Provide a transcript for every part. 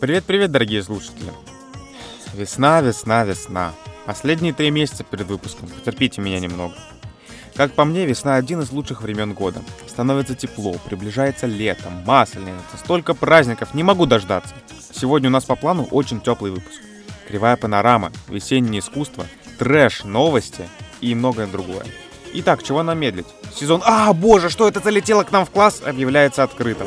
Привет-привет, дорогие слушатели. Весна, весна, весна. Последние 3 месяца перед выпуском. Потерпите меня немного. Как по мне, весна один из лучших времен года. Становится тепло, приближается лето, масленица, столько праздников, не могу дождаться. Сегодня у нас по плану очень теплый выпуск. Кривая панорама, весеннее искусство, трэш, новости и многое другое. Итак, чего нам медлить? Сезон боже, что это залетело к нам в класс, объявляется открытым.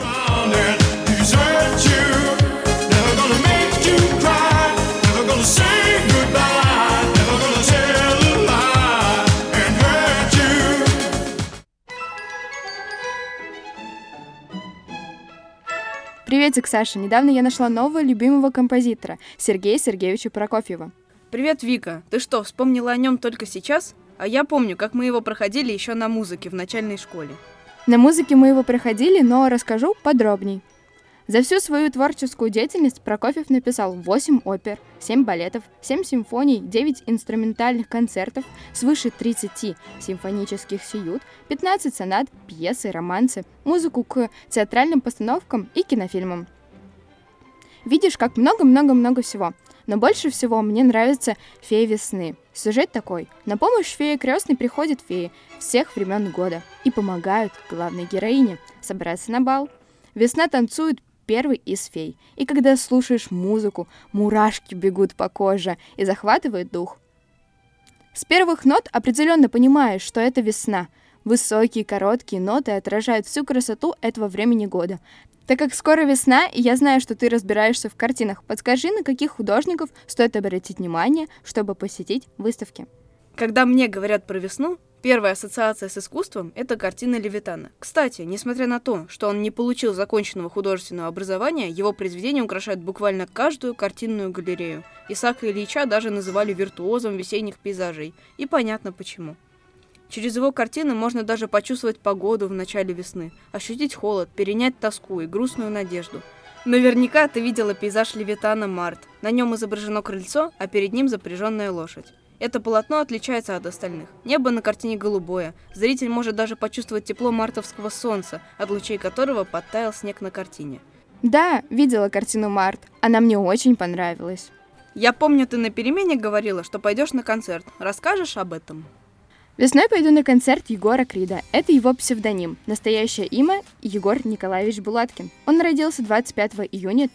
Приветик, Саша. Недавно я нашла нового любимого композитора, Сергея Сергеевича Прокофьева. Привет, Вика. Ты что, вспомнила о нем только сейчас? А я помню, как мы его проходили еще на музыке в начальной школе. На музыке мы его проходили, но расскажу подробней. За всю свою творческую деятельность Прокофьев написал 8 опер, 7 балетов, 7 симфоний, 9 инструментальных концертов, свыше 30 симфонических сюит, 15 сонат, пьесы, романсы, музыку к театральным постановкам и кинофильмам. Видишь, как много-много-много всего. Но больше всего мне нравится «Фея весны». Сюжет такой. На помощь фее крестной приходят феи всех времен года и помогают главной героине собраться на бал. Весна танцует первый из фей, и когда слушаешь музыку, мурашки бегут по коже и захватывает дух. С первых нот определенно понимаешь, что это весна. Высокие, короткие ноты отражают всю красоту этого времени года. Так как скоро весна, и я знаю, что ты разбираешься в картинах, подскажи, на каких художников стоит обратить внимание, чтобы посетить выставки. Когда мне говорят про весну, первая ассоциация с искусством – это картина Левитана. Кстати, несмотря на то, что он не получил законченного художественного образования, его произведения украшают буквально каждую картинную галерею. Исаака Ильича даже называли виртуозом весенних пейзажей. И понятно почему. Через его картины можно даже почувствовать погоду в начале весны, ощутить холод, перенять тоску и грустную надежду. Наверняка ты видела пейзаж Левитана «Март». На нем изображено крыльцо, а перед ним запряженная лошадь. Это полотно отличается от остальных. Небо на картине голубое. Зритель может даже почувствовать тепло мартовского солнца, от лучей которого подтаял снег на картине. Да, видела картину «Март». Она мне очень понравилась. Я помню, ты на перемене говорила, что пойдешь на концерт. Расскажешь об этом? Весной пойду на концерт Егора Крида. Это его псевдоним. Настоящее имя – Егор Николаевич Булаткин. Он родился 25 июня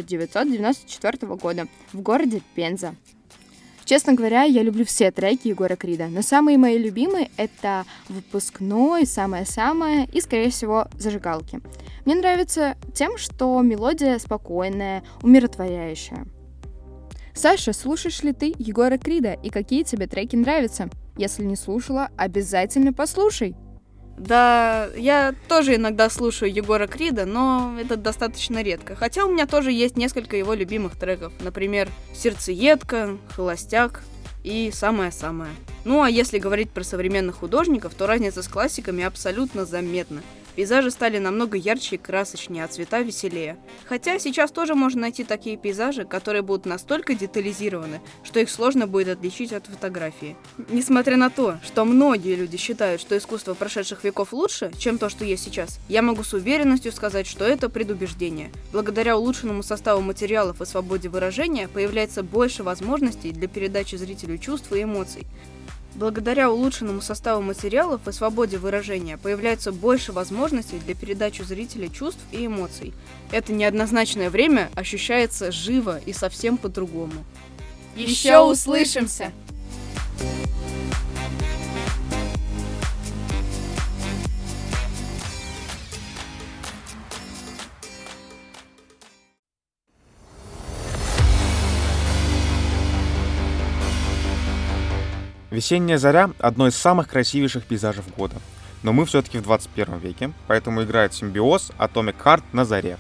1994 года в городе Пенза. Честно говоря, я люблю все треки Егора Крида, но самые мои любимые — это «Выпускной», «Самое-самое» и, скорее всего, «Зажигалки». Мне нравится тем, что мелодия спокойная, умиротворяющая. Саша, слушаешь ли ты Егора Крида и какие тебе треки нравятся? Если не слушала, обязательно послушай. Да, я тоже иногда слушаю Егора Крида, но это достаточно редко. Хотя у меня тоже есть несколько его любимых треков. Например, «Сердцеедка», «Холостяк» и «Самое-самое». Ну а если говорить про современных художников, то разница с классиками абсолютно заметна. Пейзажи стали намного ярче и красочнее, а цвета веселее. Хотя сейчас тоже можно найти такие пейзажи, которые будут настолько детализированы, что их сложно будет отличить от фотографии. Несмотря на то, что многие люди считают, что искусство прошедших веков лучше, чем то, что есть сейчас, я могу с уверенностью сказать, что это предубеждение. Благодаря улучшенному составу материалов и свободе выражения появляется больше возможностей для передачи зрителю чувств и эмоций. Благодаря улучшенному составу материалов и свободе выражения появляется больше возможностей для передачи зрителя чувств и эмоций. Это неоднозначное время ощущается живо и совсем по-другому. Еще услышимся! Весенняя заря – одно из самых красивейших пейзажей года. Но мы все-таки в 21 веке, поэтому играет симбиоз Atomic Heart на заре.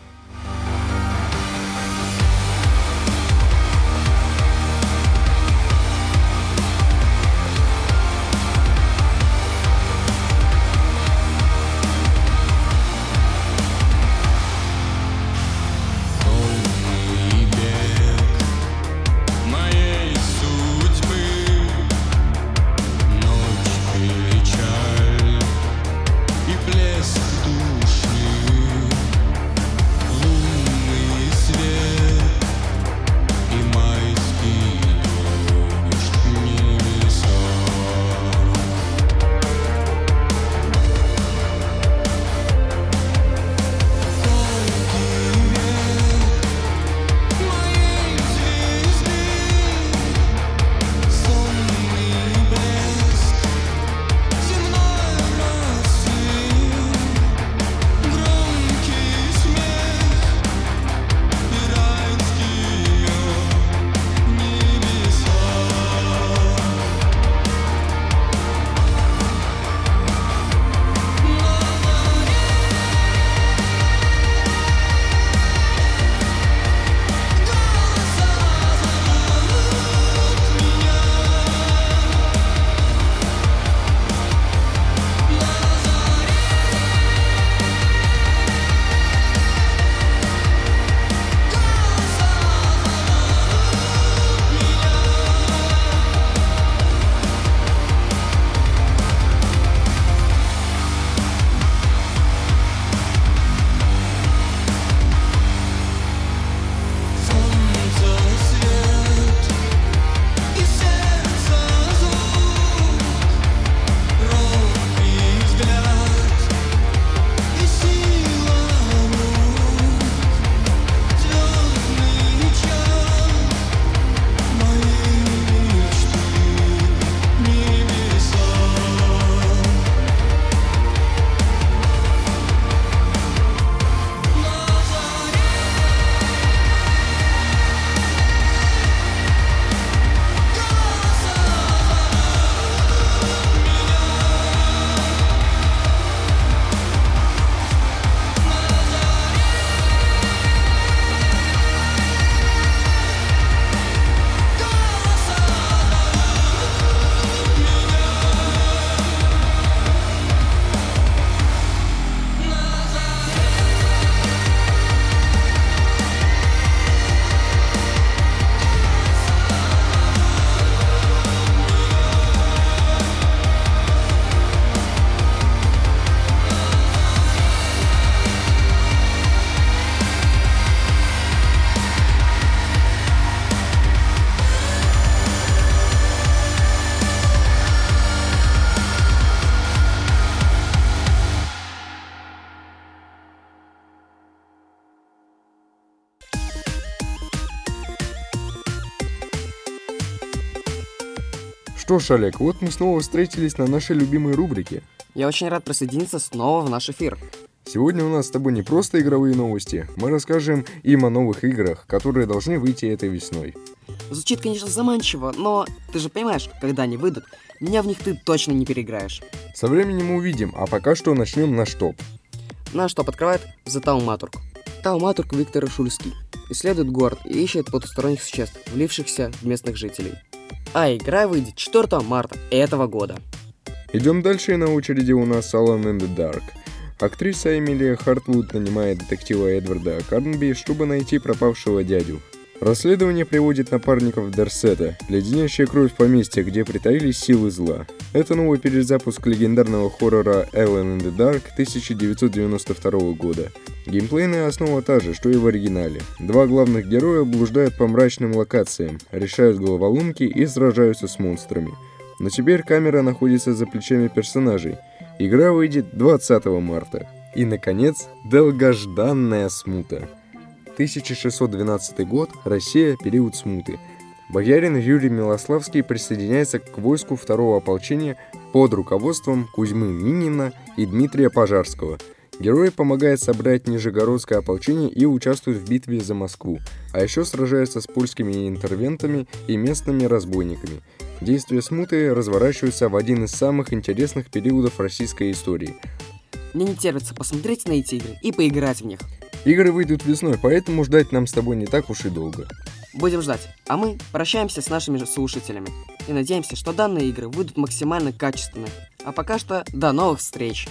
Что ж, Олег, вот мы снова встретились на нашей любимой рубрике. Я очень рад присоединиться снова в наш эфир. Сегодня у нас с тобой не просто игровые новости, мы расскажем им о новых играх, которые должны выйти этой весной. Звучит, конечно, заманчиво, но ты же понимаешь, когда они выйдут, меня в них ты точно не переиграешь. Со временем увидим, а пока что начнем наш топ. Наш топ открывает The Taumaturg. Taumaturg Виктор Шульский исследует город и ищет потусторонних существ, влившихся в местных жителей. А игра выйдет 4 марта этого года. Идем дальше, и на очереди у нас Alone in the Dark. Актриса Эмилия Хартвуд нанимает детектива Эдварда Карнби, чтобы найти пропавшего дядю. Расследование приводит напарников Дерсета, леденящая кровь поместья, где притаились силы зла. Это новый перезапуск легендарного хоррора Alone in the Dark 1992 года. Геймплейная основа та же, что и в оригинале. Два главных героя блуждают по мрачным локациям, решают головоломки и сражаются с монстрами. Но теперь камера находится за плечами персонажей. Игра выйдет 20 марта. И, наконец, долгожданная смута. 1612 год, Россия, период смуты. Боярин Юрий Милославский присоединяется к войску второго ополчения под руководством Кузьмы Минина и Дмитрия Пожарского. Герои помогают собрать Нижегородское ополчение и участвуют в битве за Москву, а еще сражаются с польскими интервентами и местными разбойниками. Действия смуты разворачиваются в один из самых интересных периодов российской истории. Мне не терпится посмотреть на эти игры и поиграть в них. Игры выйдут весной, поэтому ждать нам с тобой не так уж и долго. Будем ждать, а мы прощаемся с нашими слушателями и надеемся, что данные игры выйдут максимально качественно. А пока что до новых встреч!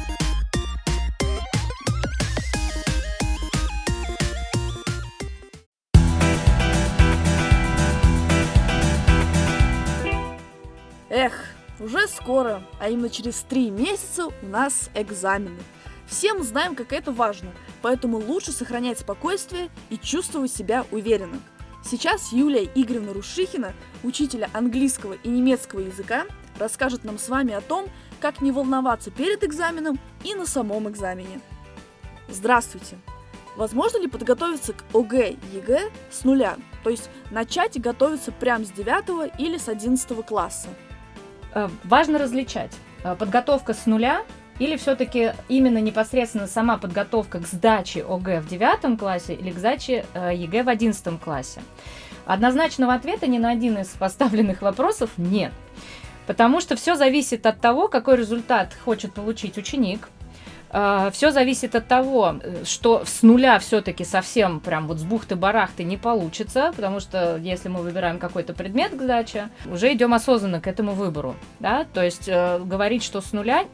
Эх, уже скоро, а именно через 3 месяца у нас экзамены. Все мы знаем, как это важно, поэтому лучше сохранять спокойствие и чувствовать себя уверенно. Сейчас Юлия Игоревна Рушихина, учителя английского и немецкого языка, расскажет нам с вами о том, как не волноваться перед экзаменом и на самом экзамене. Здравствуйте! Возможно ли подготовиться к ОГЭ, ЕГЭ с нуля, то есть начать готовиться прямо с 9 или с 11 класса? Важно различать подготовка с нуля или все-таки именно непосредственно сама подготовка к сдаче ОГЭ в 9 классе или к сдаче ЕГЭ в 11 классе. Однозначного ответа ни на один из поставленных вопросов нет, потому что все зависит от того, какой результат хочет получить ученик. Все зависит от того, что с нуля все-таки совсем прям вот с бухты-барахты не получится, потому что если мы выбираем какой-то предмет к сдаче, уже идем осознанно к этому выбору, да, то есть говорить, что с нуля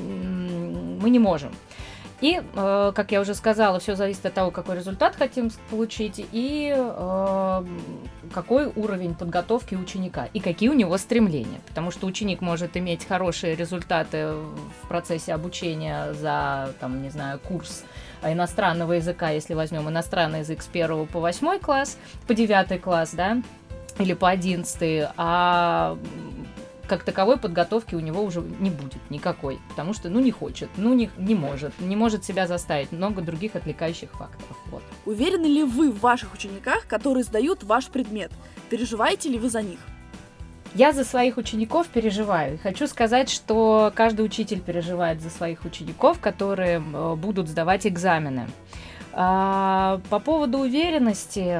мы не можем. И, как я уже сказала, все зависит от того, какой результат хотим получить и какой уровень подготовки ученика и какие у него стремления. Потому что ученик может иметь хорошие результаты в процессе обучения за, там, не знаю, курс иностранного языка, если возьмем иностранный язык с 1 по 8 класс, по 9 класс, да, или по 11, а как таковой подготовки у него уже не будет никакой, потому что, не хочет, не может себя заставить, много других отвлекающих факторов. Вот. Уверены ли вы в ваших учениках, которые сдают ваш предмет? Переживаете ли вы за них? Я за своих учеников переживаю. И хочу сказать, что каждый учитель переживает за своих учеников, которые будут сдавать экзамены. По поводу уверенности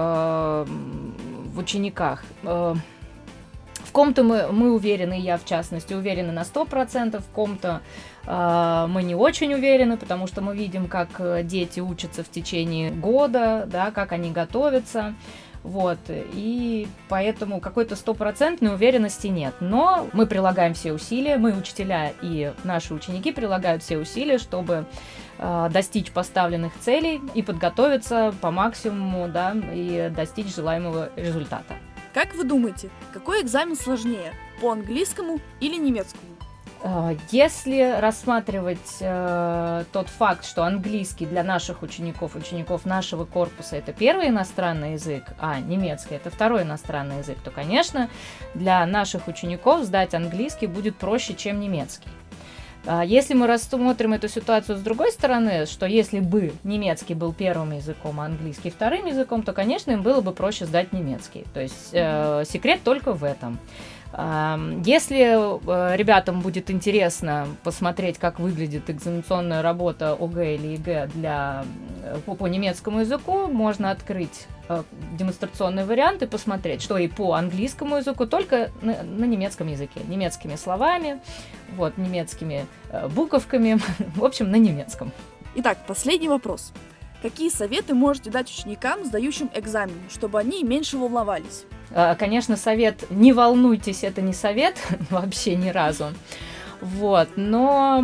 в учениках. В ком-то мы уверены, я в частности уверена на 100%, в ком-то мы не очень уверены, потому что мы видим, как дети учатся в течение года, да, как они готовятся, вот, и поэтому какой-то 100% уверенности нет. Но мы прилагаем все усилия, мы, учителя и наши ученики, прилагают все усилия, чтобы достичь поставленных целей и подготовиться по максимуму, да, и достичь желаемого результата. Как вы думаете, какой экзамен сложнее, по английскому или немецкому? Если рассматривать тот факт, что английский для наших учеников нашего корпуса это первый иностранный язык, а немецкий это второй иностранный язык, то, конечно, для наших учеников сдать английский будет проще, чем немецкий. Если мы рассмотрим эту ситуацию с другой стороны, что если бы немецкий был первым языком, а английский вторым языком, то, конечно, им было бы проще сдать немецкий. То есть секрет только в этом. Если ребятам будет интересно посмотреть, как выглядит экзаменационная работа ОГЭ или ЕГЭ по немецкому языку, можно открыть демонстрационный вариант и посмотреть, что и по английскому языку, только на немецком языке, немецкими словами, немецкими буковками, в общем, на немецком. Итак, последний вопрос. Какие советы можете дать ученикам, сдающим экзамен, чтобы они меньше волновались? Конечно, совет «не волнуйтесь» — это не совет вообще ни разу. Но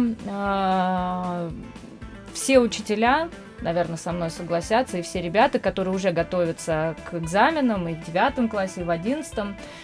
все учителя, наверное, со мной согласятся, и все ребята, которые уже готовятся к экзаменам и в 9 классе, и в 11,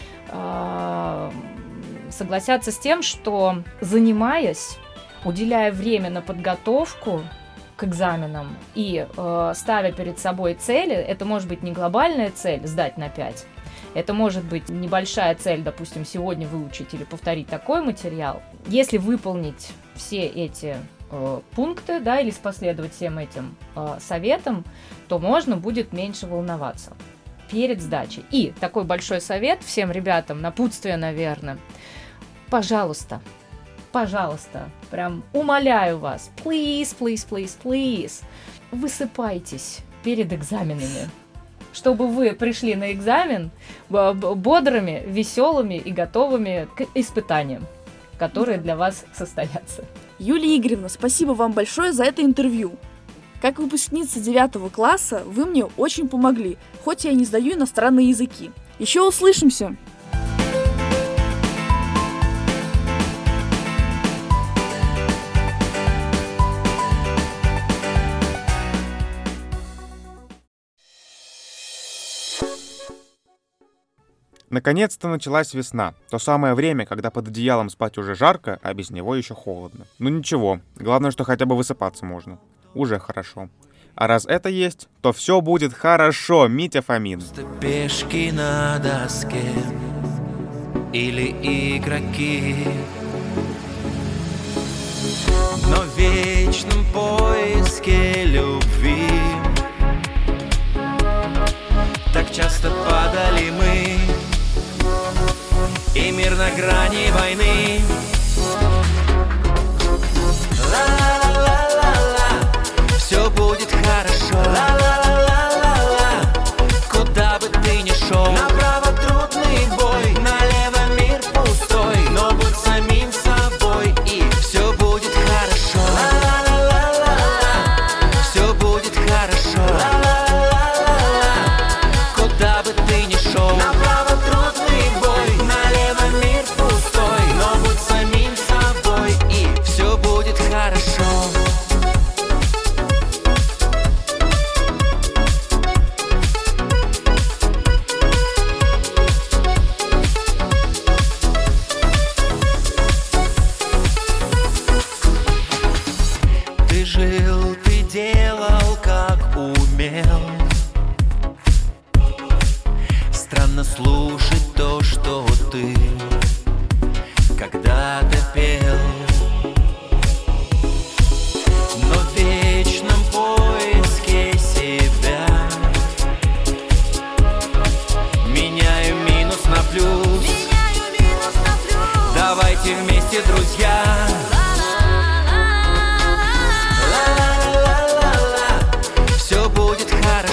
согласятся с тем, что, занимаясь, уделяя время на подготовку к экзаменам и ставя перед собой цели, это может быть не глобальная цель сдать на 5, это может быть небольшая цель, допустим, сегодня выучить или повторить такой материал. Если выполнить все эти пункты, или последовать всем этим советам, то можно будет меньше волноваться перед сдачей. И такой большой совет всем ребятам, напутствие, наверное, пожалуйста, прям умоляю вас, please, высыпайтесь перед экзаменами, чтобы вы пришли на экзамен бодрыми, веселыми и готовыми к испытаниям, которые для вас состоятся. Юлия Игоревна, спасибо вам большое за это интервью. Как выпускница 9 класса вы мне очень помогли, хоть я и не сдаю иностранные языки. Еще услышимся! Наконец-то началась весна. То самое время, когда под одеялом спать уже жарко, а без него еще холодно. Ну ничего, главное, что хотя бы высыпаться можно. Уже хорошо. А раз это есть, то все будет хорошо, Митя Фомин. Пешки на доске или игроки, но в вечном поиске любви так часто падали мы, и мир на грани войны. Ла-ла-ла-ла-ла, все будет хорошо. Ла-ла-ла-ла-ла, куда бы ты ни шел, направо трудный бой, налево мир пустой, но будь самим собой, и все будет хорошо. Ла-ла-ла-ла-ла, все будет хорошо. Ла-ла-ла-ла-ла, куда бы ты ни шел, направо трудный бой, налево мир пустой, но будь самим собой, и все будет хорошо. Ты жил, ты делал, как умел. Странно слушать то, что ты когда-то пел, но в вечном поиске себя меняю минус на плюс. Давайте вместе, друзья. Ла-ла-ла-ла-ла, все будет хорошо.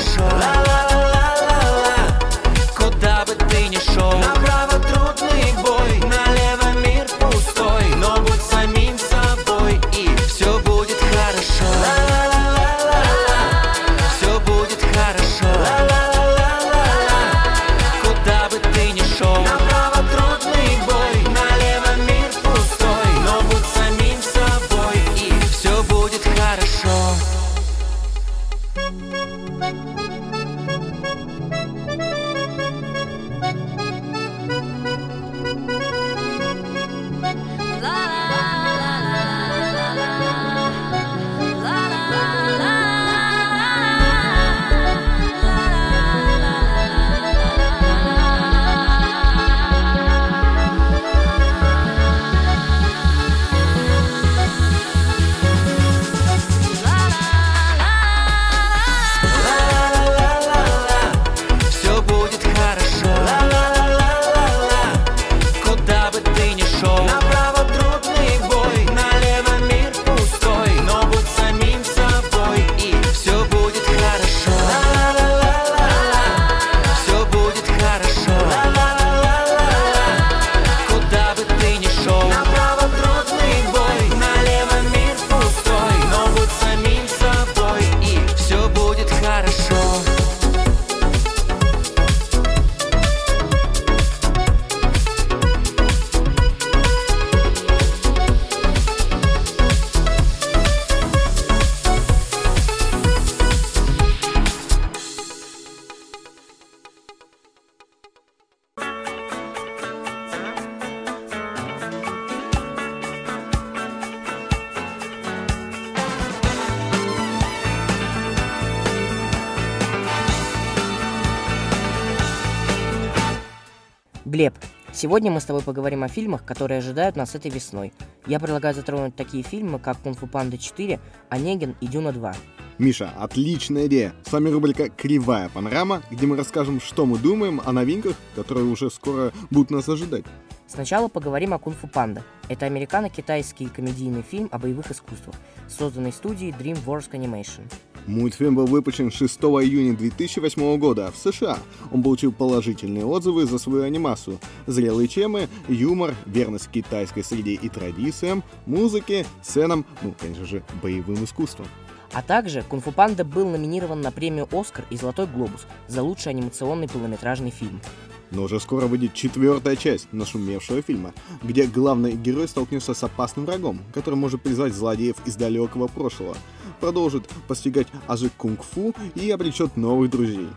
Глеб, сегодня мы с тобой поговорим о фильмах, которые ожидают нас этой весной. Я предлагаю затронуть такие фильмы, как «Кунг-фу Панда 4», «Онегин» и «Дюна 2». Миша, отличная идея. С вами рубрика «Кривая панорама», где мы расскажем, что мы думаем о новинках, которые уже скоро будут нас ожидать. Сначала поговорим о «Кунг-фу Панда». Это американо-китайский комедийный фильм о боевых искусствах, созданный студией DreamWorks Animation. Мультфильм был выпущен 6 июня 2008 года в США. Он получил положительные отзывы за свою анимацию, зрелые темы, юмор, верность китайской среде и традициям, музыке, сценам, конечно же, боевым искусством. А также «Кунг-фу Панда» был номинирован на премию «Оскар» и «Золотой глобус» за лучший анимационный полнометражный фильм. Но уже скоро выйдет 4-я часть нашумевшего фильма, где главный герой столкнется с опасным врагом, который может призвать злодеев из далекого прошлого, продолжит постигать азы кунг-фу и обречет новых друзей.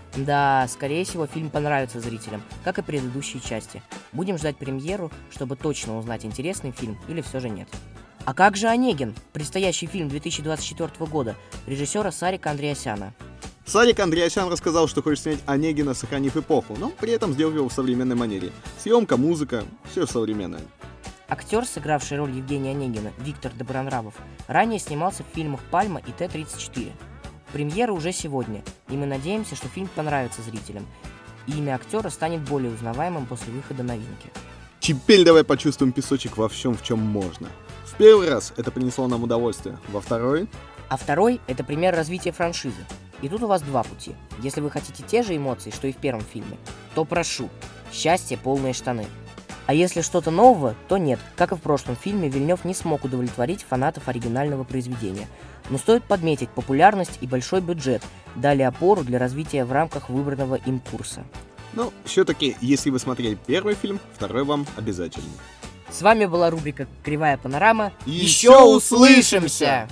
Да, скорее всего, фильм понравится зрителям, как и предыдущие части. Будем ждать премьеру, чтобы точно узнать, интересный фильм или все же нет. А как же «Онегин», предстоящий фильм 2024 года, режиссера Сарика Андреасяна? Сарик Андреасян рассказал, что хочет снять Онегина, сохранив эпоху, но при этом сделав его в современной манере. Съемка, музыка, все современное. Актер, сыгравший роль Евгения Онегина, Виктор Добронравов, ранее снимался в фильмах «Пальма» и Т-34. Премьера уже сегодня, и мы надеемся, что фильм понравится зрителям, и имя актера станет более узнаваемым после выхода новинки. Теперь давай почувствуем песочек во всем, в чем можно. В первый раз это принесло нам удовольствие, во второй... А второй – это пример развития франшизы. И тут у вас два пути. Если вы хотите те же эмоции, что и в первом фильме, то прошу, счастье, полные штаны. А если что-то нового, то нет. Как и в прошлом фильме, Вильнёв не смог удовлетворить фанатов оригинального произведения. Но стоит подметить, популярность и большой бюджет дали опору для развития в рамках выбранного им курса. Но все-таки, если вы смотрели первый фильм, второй вам обязательно. С вами была рубрика «Кривая панорама». Еще услышимся!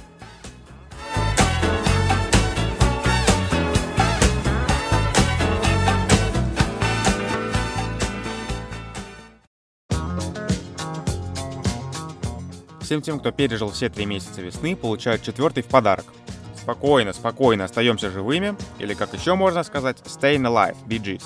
Всем тем, кто пережил все 3 месяца весны, получают 4-й в подарок. Спокойно, спокойно остаемся живыми, или, как еще можно сказать, staying alive, Bee Gees.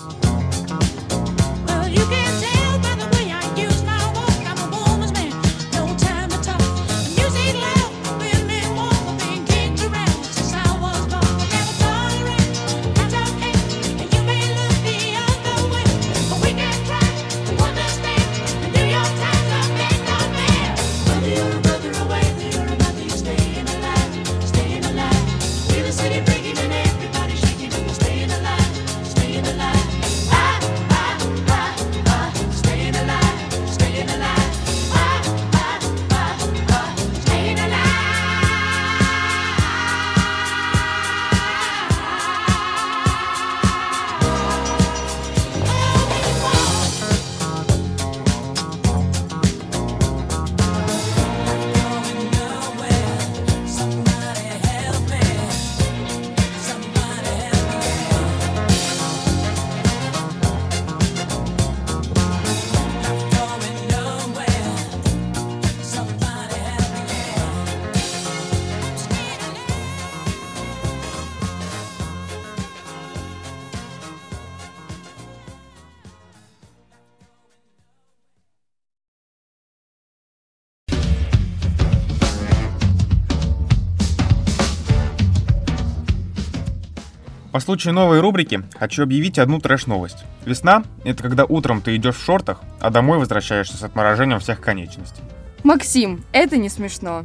По случаю новой рубрики хочу объявить одну трэш-новость. Весна — это когда утром ты идешь в шортах, а домой возвращаешься с отморожением всех конечностей. Максим, это не смешно.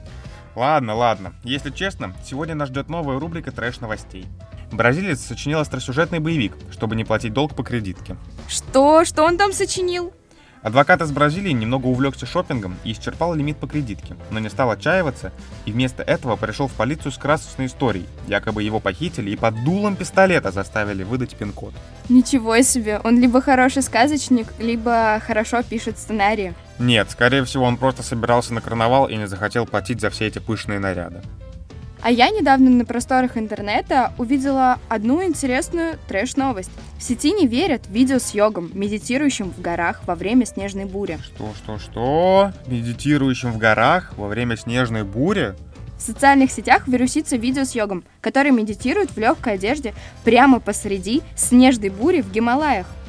Ладно. Если честно, сегодня нас ждет новая рубрика трэш-новостей. Бразилец сочинил остросюжетный боевик, чтобы не платить долг по кредитке. Что он там сочинил? Адвокат из Бразилии немного увлекся шопингом и исчерпал лимит по кредитке, но не стал отчаиваться и вместо этого пришел в полицию с красочной историей. Якобы его похитили и под дулом пистолета заставили выдать пин-код. Ничего себе, он либо хороший сказочник, либо хорошо пишет сценарии. Нет, скорее всего, он просто собирался на карнавал и не захотел платить за все эти пышные наряды. А я недавно на просторах интернета увидела одну интересную трэш-новость. В сети не верят видео с йогом, медитирующим в горах во время снежной бури. Что? Медитирующим в горах во время снежной бури? В социальных сетях вирусится видео с йогом, который медитирует в легкой одежде прямо посреди снежной бури в Гималаях.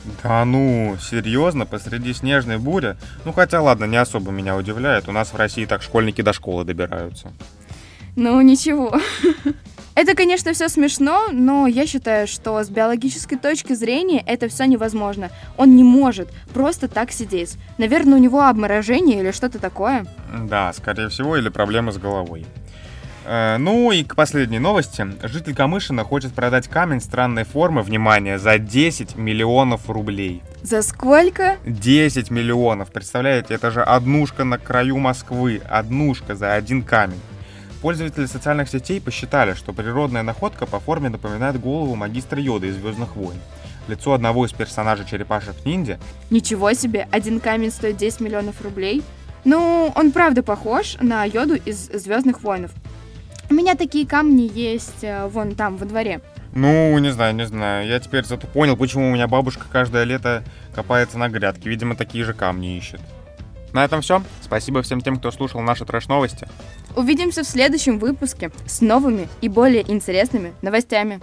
Да ну, серьезно, посреди снежной бури? Ну хотя ладно, не особо меня удивляет, у нас в России так школьники до школы добираются. Ну, ничего. Это, конечно, все смешно, но я считаю, что с биологической точки зрения это все невозможно. Он не может просто так сидеть. Наверное, у него обморожение или что-то такое. Да, скорее всего, или проблемы с головой. Ну и к последней новости. Житель Камышина хочет продать камень странной формы, внимание, за 10 миллионов рублей. За сколько? 10 миллионов, представляете, это же однушка на краю Москвы, однушка за один камень. Пользователи социальных сетей посчитали, что природная находка по форме напоминает голову магистра Йода из «Звездных войн». Лицо одного из персонажей черепашек-ниндзя. Ничего себе, один камень стоит 10 миллионов рублей. Ну, он правда похож на Йоду из «Звездных войнов». У меня такие камни есть вон там, во дворе. Ну, не знаю. Я теперь зато понял, почему у меня бабушка каждое лето копается на грядке. Видимо, такие же камни ищет. На этом все. Спасибо всем тем, кто слушал наши трэш-новости. Увидимся в следующем выпуске с новыми и более интересными новостями.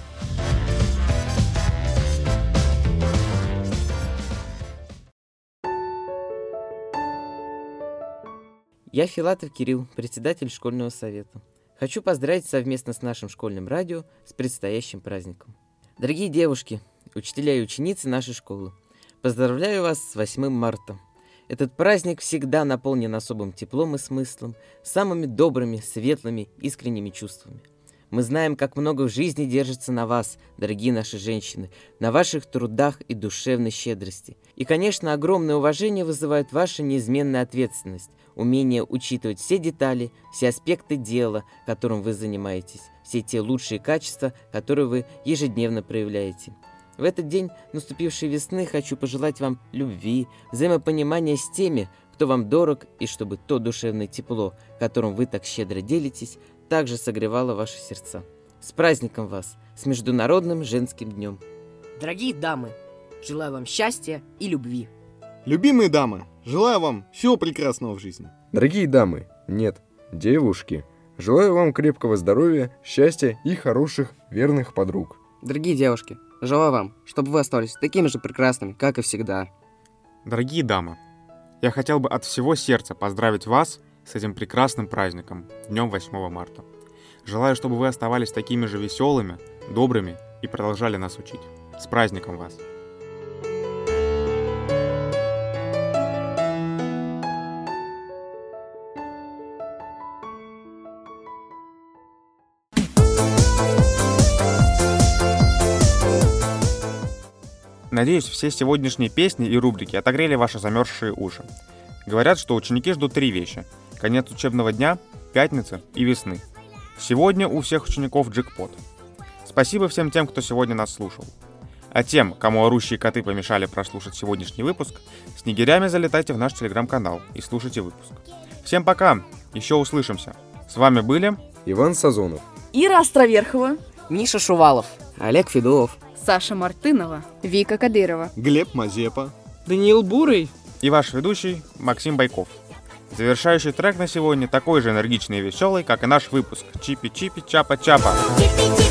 Я Филатов Кирилл, председатель школьного совета. Хочу поздравить совместно с нашим школьным радио с предстоящим праздником. Дорогие девушки, учителя и ученицы нашей школы, поздравляю вас с 8 марта. Этот праздник всегда наполнен особым теплом и смыслом, самыми добрыми, светлыми, искренними чувствами. Мы знаем, как много в жизни держится на вас, дорогие наши женщины, на ваших трудах и душевной щедрости. И, конечно, огромное уважение вызывает ваша неизменная ответственность, умение учитывать все детали, все аспекты дела, которым вы занимаетесь, все те лучшие качества, которые вы ежедневно проявляете. В этот день наступившей весны хочу пожелать вам любви, взаимопонимания с теми, кто вам дорог, и чтобы то душевное тепло, которым вы так щедро делитесь, также согревало ваши сердца. С праздником вас, с Международным женским днем! Дорогие дамы, желаю вам счастья и любви. Любимые дамы, желаю вам всего прекрасного в жизни. Дорогие дамы, нет, девушки, желаю вам крепкого здоровья, счастья и хороших, верных подруг. Дорогие девушки, желаю вам, чтобы вы остались такими же прекрасными, как и всегда. Дорогие дамы, я хотел бы от всего сердца поздравить вас с этим прекрасным праздником, днем 8 марта. Желаю, чтобы вы оставались такими же веселыми, добрыми и продолжали нас учить. С праздником вас! Надеюсь, все сегодняшние песни и рубрики отогрели ваши замерзшие уши. Говорят, что ученики ждут 3 вещи: конец учебного дня, пятницы и весны. Сегодня у всех учеников джекпот. Спасибо всем тем, кто сегодня нас слушал. А тем, кому орущие коты помешали прослушать сегодняшний выпуск, снегирями залетайте в наш телеграм-канал и слушайте выпуск. Всем пока, еще услышимся. С вами были Иван Сазонов, Ира Островерхова, Миша Шувалов, Олег Федулов, Саша Мартынова, Вика Кадырова. Глеб Мазепа, Даниил Бурый и ваш ведущий Максим Байков. Завершающий трек на сегодня такой же энергичный и веселый, как и наш выпуск. Чипи-чипи, чапа-чапа. Чипи-чипи.